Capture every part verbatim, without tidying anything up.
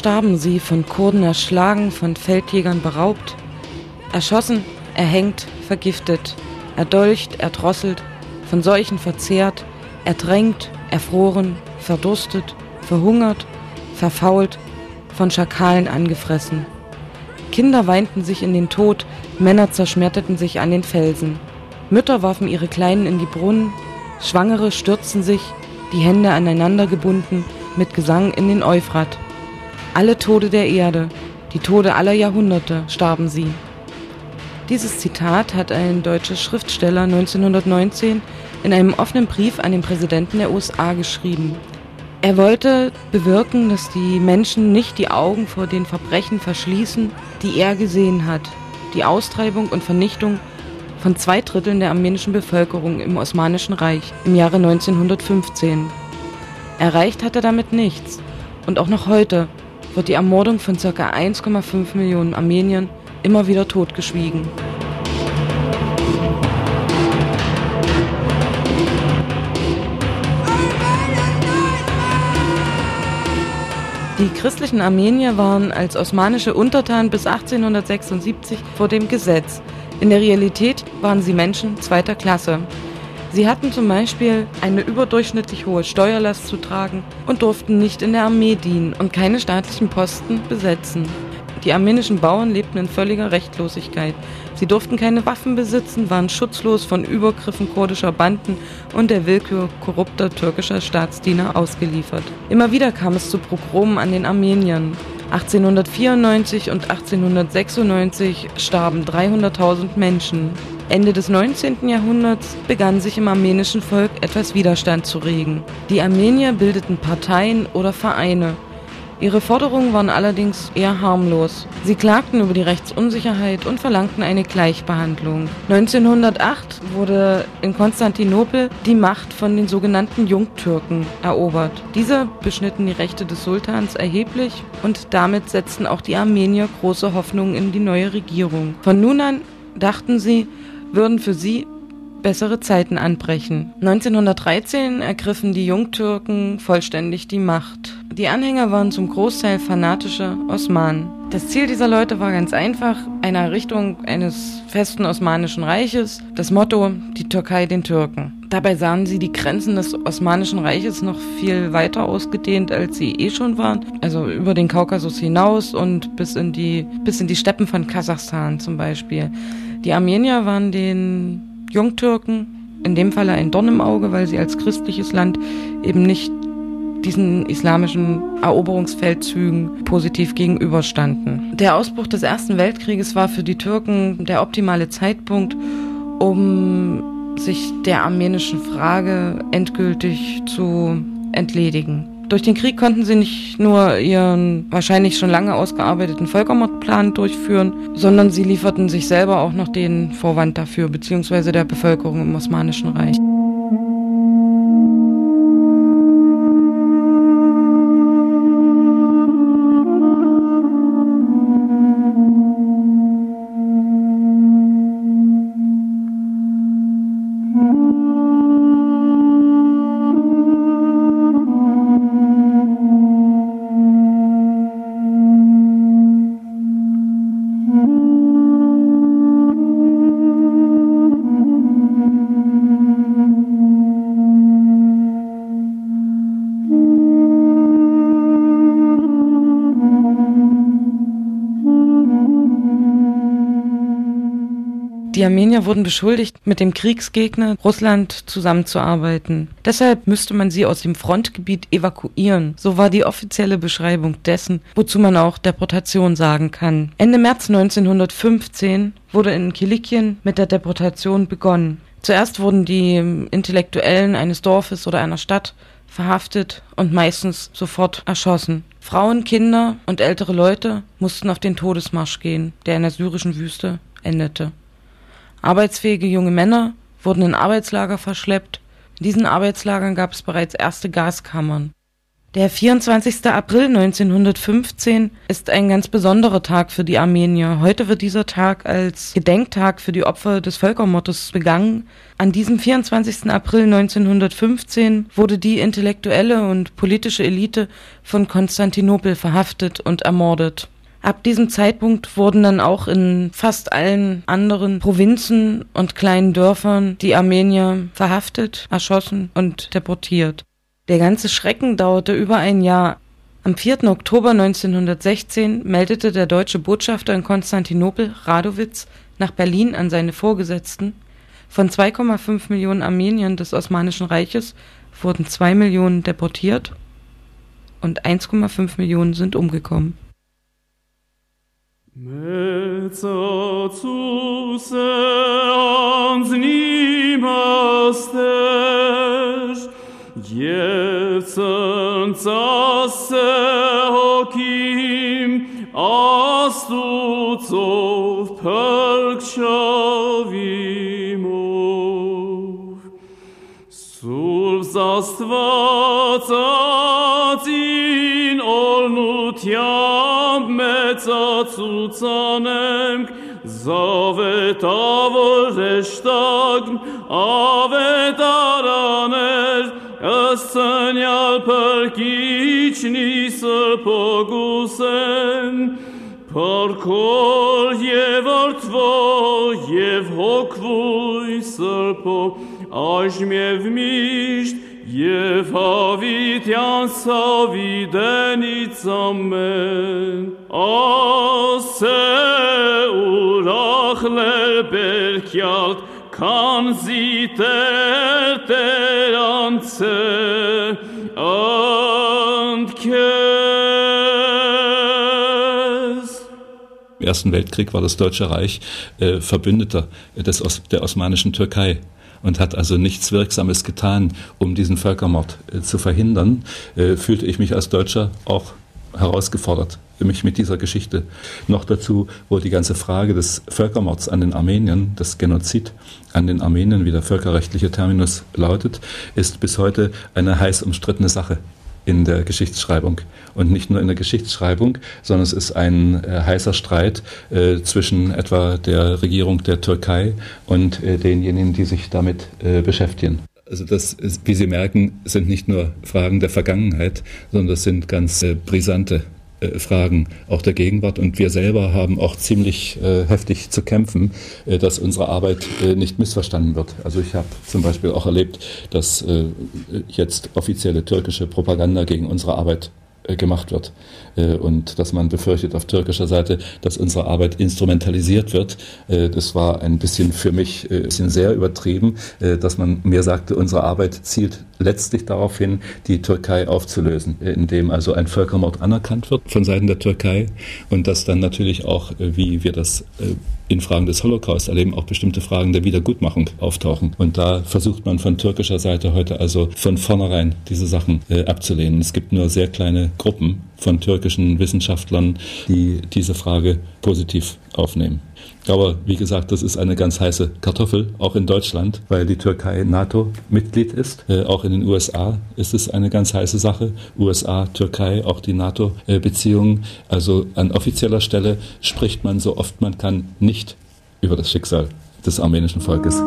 starben sie, von Kurden erschlagen, von Feldjägern beraubt, erschossen, erhängt, vergiftet, erdolcht, erdrosselt, von Seuchen verzehrt, ertränkt, erfroren, verdurstet, verhungert, verfault, von Schakalen angefressen. Kinder weinten sich in den Tod, Männer zerschmetterten sich an den Felsen. Mütter warfen ihre Kleinen in die Brunnen, Schwangere stürzten sich, die Hände aneinander gebunden, mit Gesang in den Euphrat. Alle Tode der Erde, die Tode aller Jahrhunderte, starben sie. Dieses Zitat hat ein deutscher Schriftsteller neunzehnhundertneunzehn in einem offenen Brief an den Präsidenten der U S A geschrieben. Er wollte bewirken, dass die Menschen nicht die Augen vor den Verbrechen verschließen, die er gesehen hat. Die Austreibung und Vernichtung von zwei Dritteln der armenischen Bevölkerung im Osmanischen Reich im Jahre neunzehnhundertfünfzehn. Erreicht hat er damit nichts. Und auch noch heute wird die Ermordung von ca. eins Komma fünf Millionen Armeniern immer wieder totgeschwiegen. Die christlichen Armenier waren als osmanische Untertanen bis achtzehnhundertsechsundsiebzig vor dem Gesetz. In der Realität waren sie Menschen zweiter Klasse. Sie hatten zum Beispiel eine überdurchschnittlich hohe Steuerlast zu tragen und durften nicht in der Armee dienen und keine staatlichen Posten besetzen. Die armenischen Bauern lebten in völliger Rechtlosigkeit. Sie durften keine Waffen besitzen, waren schutzlos von Übergriffen kurdischer Banden und der Willkür korrupter türkischer Staatsdiener ausgeliefert. Immer wieder kam es zu Pogromen an den Armeniern. achtzehnhundertvierundneunzig und achtzehnhundertsechsundneunzig starben dreihunderttausend Menschen. Ende des neunzehnten Jahrhunderts begann sich im armenischen Volk etwas Widerstand zu regen. Die Armenier bildeten Parteien oder Vereine. Ihre Forderungen waren allerdings eher harmlos. Sie klagten über die Rechtsunsicherheit und verlangten eine Gleichbehandlung. neunzehnhundertacht wurde in Konstantinopel die Macht von den sogenannten Jungtürken erobert. Diese beschnitten die Rechte des Sultans erheblich und damit setzten auch die Armenier große Hoffnungen in die neue Regierung. Von nun an, dachten sie, würden für sie bessere Zeiten anbrechen. neunzehnhundertdreizehn ergriffen die Jungtürken vollständig die Macht. Die Anhänger waren zum Großteil fanatische Osmanen. Das Ziel dieser Leute war ganz einfach, eine Errichtung eines festen Osmanischen Reiches. Das Motto, die Türkei den Türken. Dabei sahen sie die Grenzen des Osmanischen Reiches noch viel weiter ausgedehnt, als sie eh schon waren. Also über den Kaukasus hinaus und bis in die, bis in die Steppen von Kasachstan zum Beispiel. Die Armenier waren den Jungtürken, in dem Falle ein Dorn im Auge, weil sie als christliches Land eben nicht diesen islamischen Eroberungsfeldzügen positiv gegenüberstanden. Der Ausbruch des Ersten Weltkrieges war für die Türken der optimale Zeitpunkt, um sich der armenischen Frage endgültig zu entledigen. Durch den Krieg konnten sie nicht nur ihren wahrscheinlich schon lange ausgearbeiteten Völkermordplan durchführen, sondern sie lieferten sich selber auch noch den Vorwand dafür, beziehungsweise der Bevölkerung im Osmanischen Reich. Die Armenier wurden beschuldigt, mit dem Kriegsgegner Russland zusammenzuarbeiten. Deshalb müsste man sie aus dem Frontgebiet evakuieren. So war die offizielle Beschreibung dessen, wozu man auch Deportation sagen kann. Ende März neunzehnhundertfünfzehn wurde in Kilikien mit der Deportation begonnen. Zuerst wurden die Intellektuellen eines Dorfes oder einer Stadt verhaftet und meistens sofort erschossen. Frauen, Kinder und ältere Leute mussten auf den Todesmarsch gehen, der in der syrischen Wüste endete. Arbeitsfähige junge Männer wurden in Arbeitslager verschleppt. In diesen Arbeitslagern gab es bereits erste Gaskammern. Der vierundzwanzigster April neunzehnhundertfünfzehn ist ein ganz besonderer Tag für die Armenier. Heute wird dieser Tag als Gedenktag für die Opfer des Völkermordes begangen. An diesem vierundzwanzigsten April neunzehnhundertfünfzehn wurde die intellektuelle und politische Elite von Konstantinopel verhaftet und ermordet. Ab diesem Zeitpunkt wurden dann auch in fast allen anderen Provinzen und kleinen Dörfern die Armenier verhaftet, erschossen und deportiert. Der ganze Schrecken dauerte über ein Jahr. Am vierten Oktober neunzehnhundertsechzehn meldete der deutsche Botschafter in Konstantinopel, Radowitz, nach Berlin an seine Vorgesetzten: Von zwei Komma fünf Millionen Armeniern des Osmanischen Reiches wurden zwei Millionen deportiert und eins Komma fünf Millionen sind umgekommen. Եվ ծնծասե հոգիմ Աստուծով փրկշավիմով Սուրբ Աստվածածին օրնությամբ մեծացուցանենք Զավետավոր հեշտագն ավետարաներ Ըստնյալ պրկիչն իսր պոգուսեն, պարքոր և որդվո և հոգվույ սրպո, այժմ և միշտ և հավիտյան սավիդենից ամեն, ասե ուրախլեր բերքյալտ, Kanzi ter ter anze und kes. Im Ersten Weltkrieg war das Deutsche Reich äh, Verbündeter des Os- der osmanischen Türkei und hat also nichts Wirksames getan, um diesen Völkermord äh, zu verhindern, äh, fühlte ich mich als Deutscher auch herausgefordert, mich mit dieser Geschichte. Noch dazu, wo die ganze Frage des Völkermords an den Armeniern, das Genozid an den Armeniern, wie der völkerrechtliche Terminus lautet, ist bis heute eine heiß umstrittene Sache in der Geschichtsschreibung. Und nicht nur in der Geschichtsschreibung, sondern es ist ein äh, heißer Streit äh, zwischen etwa der Regierung der Türkei und äh, denjenigen, die sich damit äh, beschäftigen. Also das, ist, wie Sie merken, sind nicht nur Fragen der Vergangenheit, sondern das sind ganz äh, brisante äh, Fragen auch der Gegenwart. Und wir selber haben auch ziemlich äh, heftig zu kämpfen, äh, dass unsere Arbeit äh, nicht missverstanden wird. Also ich habe zum Beispiel auch erlebt, dass äh, jetzt offizielle türkische Propaganda gegen unsere Arbeit gemacht wird und dass man befürchtet auf türkischer Seite, dass unsere Arbeit instrumentalisiert wird. Das war ein bisschen für mich ein bisschen sehr übertrieben, dass man mir sagte, unsere Arbeit zielt letztlich darauf hin, die Türkei aufzulösen, indem also ein Völkermord anerkannt wird von Seiten der Türkei und dass dann natürlich auch, wie wir das in Fragen des Holocaust erleben, auch bestimmte Fragen der Wiedergutmachung auftauchen. Und da versucht man von türkischer Seite heute also von vornherein diese Sachen äh, abzulehnen. Es gibt nur sehr kleine Gruppen von türkischen Wissenschaftlern, die diese Frage positiv aufnehmen. Aber wie gesagt, das ist eine ganz heiße Kartoffel, auch in Deutschland, weil die Türkei NATO-Mitglied ist. Äh, auch in den U S A ist es eine ganz heiße Sache. U S A, Türkei, auch die NATO-Beziehungen. Also an offizieller Stelle spricht man so oft man kann nicht über das Schicksal des armenischen Volkes.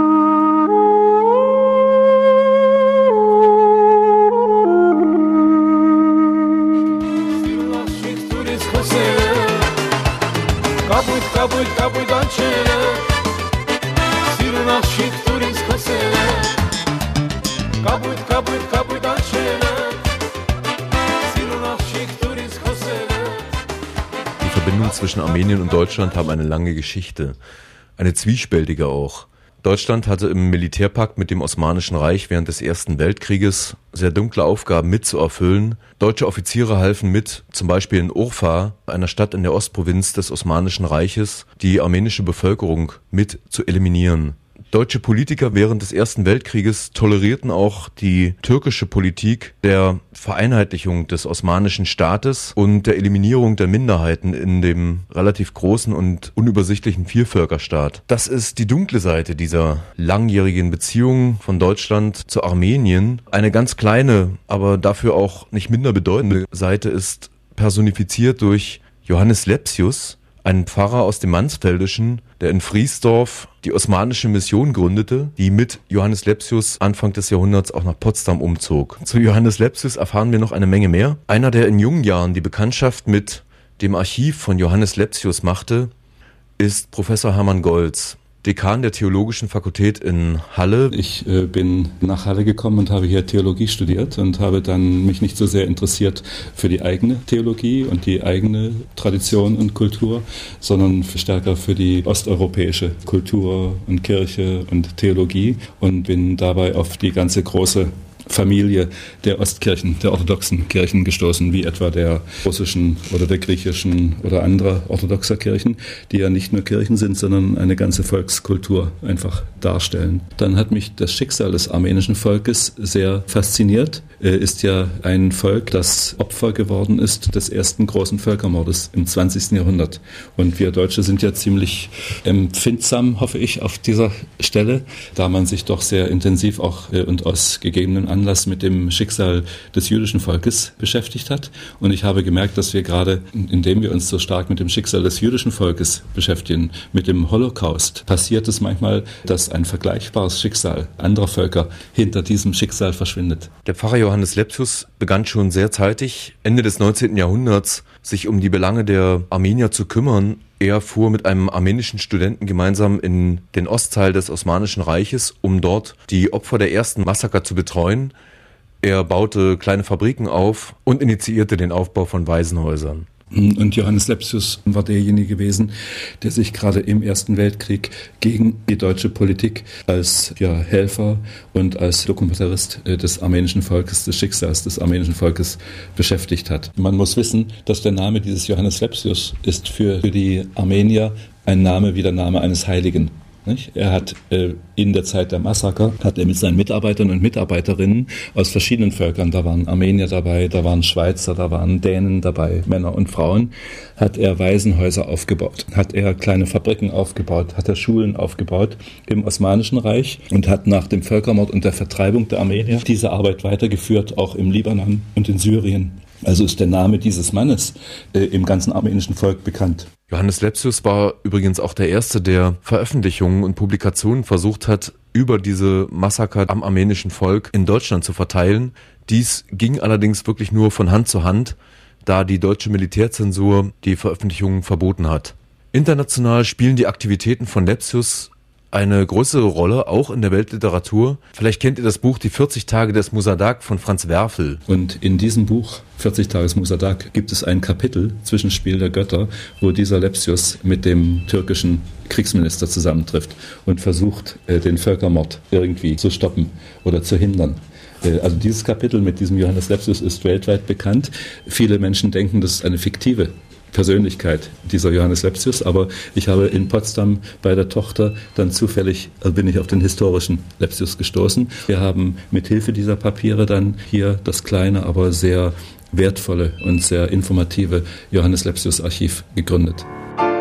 Կապույտ, կապույտ, կապույտ անչերը Սիրուն աղջիկ դուր ինձ խոսերը Կապույտ, կապույտ, կապույտ անչերը Սիրուն աղջիկ դուր ինձ խոսերը Die Verbindungen zwischen Armenien und Deutschland haben eine lange Geschichte, eine zwiespältige auch. Deutschland hatte im Militärpakt mit dem Osmanischen Reich während des Ersten Weltkrieges sehr dunkle Aufgaben mitzuerfüllen. Deutsche Offiziere halfen mit, zum Beispiel in Urfa, einer Stadt in der Ostprovinz des Osmanischen Reiches, die armenische Bevölkerung mit zu eliminieren. Deutsche Politiker während des Ersten Weltkrieges tolerierten auch die türkische Politik der Vereinheitlichung des osmanischen Staates und der Eliminierung der Minderheiten in dem relativ großen und unübersichtlichen Vielvölkerstaat. Das ist die dunkle Seite dieser langjährigen Beziehung von Deutschland zu Armenien. Eine ganz kleine, aber dafür auch nicht minder bedeutende Seite ist personifiziert durch Johannes Lepsius, ein Pfarrer aus dem Mansfeldischen, der in Friesdorf die osmanische Mission gründete, die mit Johannes Lepsius Anfang des Jahrhunderts auch nach Potsdam umzog. Zu Johannes Lepsius erfahren wir noch eine Menge mehr. Einer, der in jungen Jahren die Bekanntschaft mit dem Archiv von Johannes Lepsius machte, ist Professor Hermann Goltz, Dekan der Theologischen Fakultät in Halle. Ich äh, bin nach Halle gekommen und habe hier Theologie studiert und habe dann mich nicht so sehr interessiert für die eigene Theologie und die eigene Tradition und Kultur, sondern stärker für die osteuropäische Kultur und Kirche und Theologie und bin dabei auf die ganze große Familie der Ostkirchen, der orthodoxen Kirchen gestoßen, wie etwa der russischen oder der griechischen oder anderer orthodoxer Kirchen, die ja nicht nur Kirchen sind, sondern eine ganze Volkskultur einfach darstellen. Dann hat mich das Schicksal des armenischen Volkes sehr fasziniert. Es ist ja ein Volk, das Opfer geworden ist des ersten großen Völkermordes im zwanzigsten Jahrhundert. Und wir Deutsche sind ja ziemlich empfindsam, hoffe ich, auf dieser Stelle, da man sich doch sehr intensiv auch und aus gegebenen Anlass mit dem Schicksal des jüdischen Volkes beschäftigt hat. Und ich habe gemerkt, dass wir gerade, indem wir uns so stark mit dem Schicksal des jüdischen Volkes beschäftigen, mit dem Holocaust, passiert es manchmal, dass ein vergleichbares Schicksal anderer Völker hinter diesem Schicksal verschwindet. Der Pfarrer Johannes Lepsius begann schon sehr zeitig, Ende des neunzehnten Jahrhunderts, sich um die Belange der Armenier zu kümmern. Er fuhr mit einem armenischen Studenten gemeinsam in den Ostteil des Osmanischen Reiches, um dort die Opfer der ersten Massaker zu betreuen. Er baute kleine Fabriken auf und initiierte den Aufbau von Waisenhäusern. Und Johannes Lepsius war derjenige gewesen, der sich gerade im Ersten Weltkrieg gegen die deutsche Politik als ja, Helfer und als Dokumentarist des armenischen Volkes, des Schicksals des armenischen Volkes beschäftigt hat. Man muss wissen, dass der Name dieses Johannes Lepsius ist für die Armenier ein Name wie der Name eines Heiligen. Er hat äh, in der Zeit der Massaker, hat er mit seinen Mitarbeitern und Mitarbeiterinnen aus verschiedenen Völkern, da waren Armenier dabei, da waren Schweizer, da waren Dänen dabei, Männer und Frauen, hat er Waisenhäuser aufgebaut, hat er kleine Fabriken aufgebaut, hat er Schulen aufgebaut im Osmanischen Reich und hat nach dem Völkermord und der Vertreibung der Armenier diese Arbeit weitergeführt, auch im Libanon und in Syrien. Also ist der Name dieses Mannes äh, im ganzen armenischen Volk bekannt. Johannes Lepsius war übrigens auch der Erste, der Veröffentlichungen und Publikationen versucht hat, über diese Massaker am armenischen Volk in Deutschland zu verteilen. Dies ging allerdings wirklich nur von Hand zu Hand, da die deutsche Militärzensur die Veröffentlichungen verboten hat. International spielen die Aktivitäten von Lepsius eine größere Rolle, auch in der Weltliteratur. Vielleicht kennt ihr das Buch Die vierzig Tage des Musadak von Franz Werfel. Und in diesem Buch vierzig Tage des Musadak gibt es ein Kapitel, Zwischenspiel der Götter, wo dieser Lepsius mit dem türkischen Kriegsminister zusammentrifft und versucht, den Völkermord irgendwie zu stoppen oder zu hindern. Also dieses Kapitel mit diesem Johannes Lepsius ist weltweit bekannt. Viele Menschen denken, das ist eine fiktive Persönlichkeit, dieser Johannes Lepsius, aber ich habe in Potsdam bei der Tochter dann zufällig, also bin ich auf den historischen Lepsius gestoßen. Wir haben mit Hilfe dieser Papiere dann hier das kleine, aber sehr wertvolle und sehr informative Johannes Lepsius Archiv gegründet.